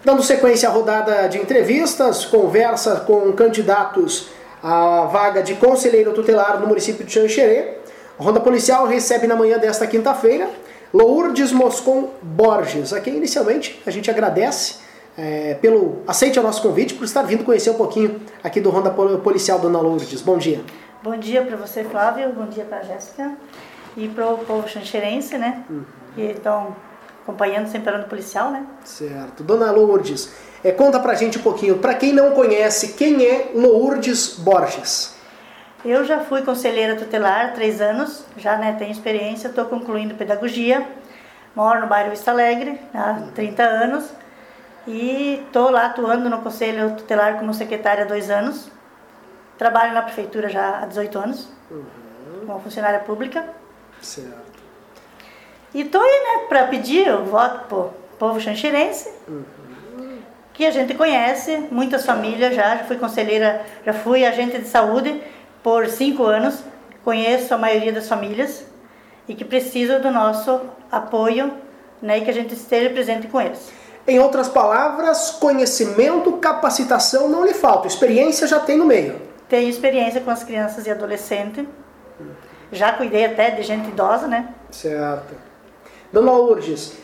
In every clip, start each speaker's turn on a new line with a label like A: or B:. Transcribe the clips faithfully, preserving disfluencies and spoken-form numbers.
A: Dando sequência à rodada de entrevistas, conversa com candidatos à vaga de conselheiro tutelar no município de Xanxerê. A Ronda Policial recebe na manhã desta quinta-feira Lourdes Moscon Borges, a quem inicialmente a gente agradece é, pelo aceite ao nosso convite, por estar vindo conhecer um pouquinho aqui do Ronda Policial, dona Lourdes. Bom dia.
B: Bom dia para você, Flávio, bom dia para a Jéssica e para o povo xanxerense, né, uhum. que estão acompanhando sempre a Ronda Policial, né.
A: Certo. Dona Lourdes, é, conta pra gente um pouquinho, para quem não conhece, quem é Lourdes Borges?
B: Eu já fui conselheira tutelar há três anos, já né, tenho experiência, estou concluindo pedagogia, moro no bairro Vista Alegre há trinta anos e estou lá atuando no conselho tutelar como secretária há dois anos, trabalho na prefeitura já há dezoito anos, uhum. como funcionária pública.
A: Certo.
B: E estou aí né, para pedir o voto para o povo xanxerense, uhum. que a gente conhece, muitas famílias já, já fui conselheira, já fui agente de saúde por cinco anos, conheço a maioria das famílias e que precisam do nosso apoio, né, e que a gente esteja presente com eles.
A: Em outras palavras, conhecimento, capacitação não lhe falta, experiência já tem no meio.
B: Tenho experiência com as crianças e adolescentes, já cuidei até de gente idosa, né?
A: Certo. Dona Lourdes,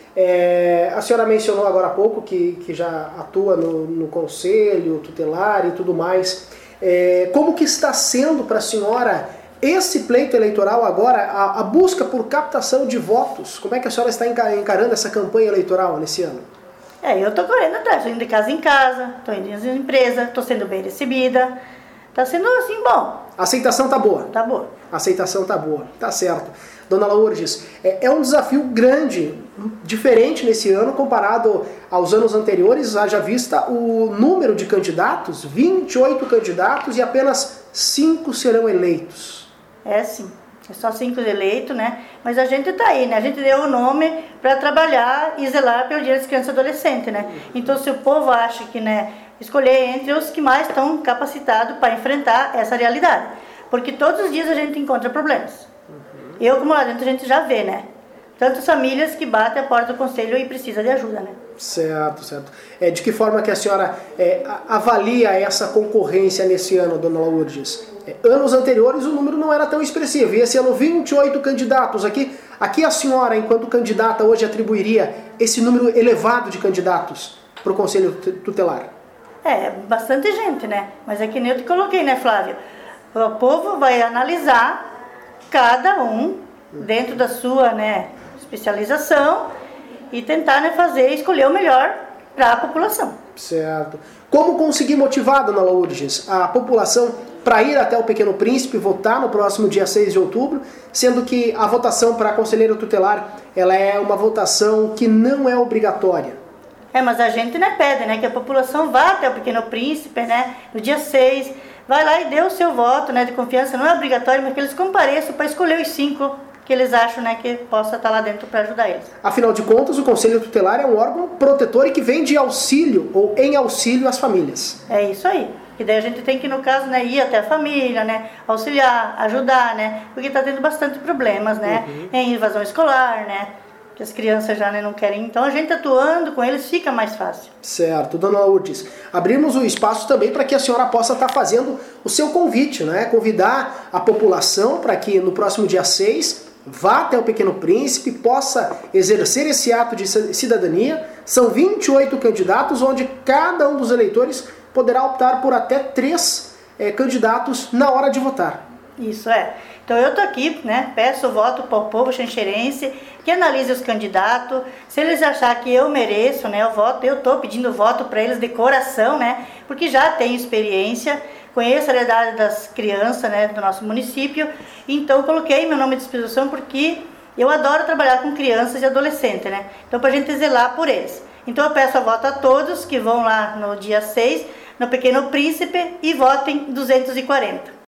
A: é, a senhora mencionou agora há pouco que, que já atua no, no conselho tutelar e tudo mais. É, como que está sendo para a senhora esse pleito eleitoral agora, a, a busca por captação de votos? Como é que a senhora está encarando essa campanha eleitoral nesse ano?
B: É, eu estou correndo atrás, estou indo de casa em casa, estou indo em empresa, estou sendo bem recebida. Está sendo assim bom.
A: A aceitação tá boa?
B: Tá boa.
A: A aceitação tá boa, tá certo. Dona Lourdes, é, é um desafio grande, diferente nesse ano comparado aos anos anteriores, haja vista o número de candidatos, vinte e oito candidatos e apenas cinco serão eleitos.
B: É sim, é só cinco eleitos, né? Mas a gente tá aí, né? A gente deu o nome para trabalhar e zelar pelo direito das crianças e adolescentes, né? Então se o povo acha que, né, escolher entre os que mais estão capacitados para enfrentar essa realidade. Porque todos os dias a gente encontra problemas. Uhum. Eu, como lá dentro, a gente já vê, né? Tantas famílias que batem a porta do conselho e precisam de ajuda, né?
A: Certo, certo. É, de que forma que a senhora é, avalia essa concorrência nesse ano, dona Lourdes? É, anos anteriores o número não era tão expressivo. E esse ano, vinte e oito candidatos. Aqui, aqui a senhora, enquanto candidata, hoje atribuiria esse número elevado de candidatos para o conselho tutelar?
B: É, bastante gente, né? Mas é que nem eu te coloquei, né, Flávio? O povo vai analisar cada um dentro da sua, né, especialização e tentar, né, fazer, escolher o melhor para a população.
A: Certo. Como conseguir motivar, dona Lourdes, a população para ir até o Pequeno Príncipe votar no próximo dia seis de outubro, sendo que a votação para conselheiro tutelar ela é uma votação que não é obrigatória?
B: É, mas a gente, né, pede, né, que a população vá até o Pequeno Príncipe, né, no dia seis, vai lá e dê o seu voto, né, de confiança, não é obrigatório, mas que eles compareçam para escolher os cinco que eles acham, né, que possa estar lá dentro para ajudar eles.
A: Afinal de contas, o Conselho Tutelar é um órgão protetor e que vem de auxílio ou em auxílio às famílias.
B: É isso aí. E daí a gente tem que, no caso, né, ir até a família, né, auxiliar, ajudar, né, porque está tendo bastante problemas, né, uhum. em invasão escolar, né, que as crianças já, né, não querem. Então a gente atuando com eles fica mais fácil.
A: Certo, dona Lourdes. Abrimos o espaço também para que a senhora possa estar fazendo o seu convite, né? Convidar a população para que no próximo dia seis vá até o Pequeno Príncipe, possa exercer esse ato de cidadania. São vinte e oito candidatos, onde cada um dos eleitores poderá optar por até três é, candidatos na hora de votar.
B: Isso é. Então eu tô aqui, né, peço o voto para o povo xanxerense, que analise os candidatos, se eles acharem que eu mereço, né, o voto, eu tô pedindo voto para eles de coração, né, porque já tenho experiência, conheço a realidade das crianças, né, do nosso município, então coloquei meu nome à disposição porque eu adoro trabalhar com crianças e adolescentes, né, então para a gente zelar por eles. Então eu peço a voto a todos que vão lá no dia seis, no Pequeno Príncipe, e votem duzentos e quarenta.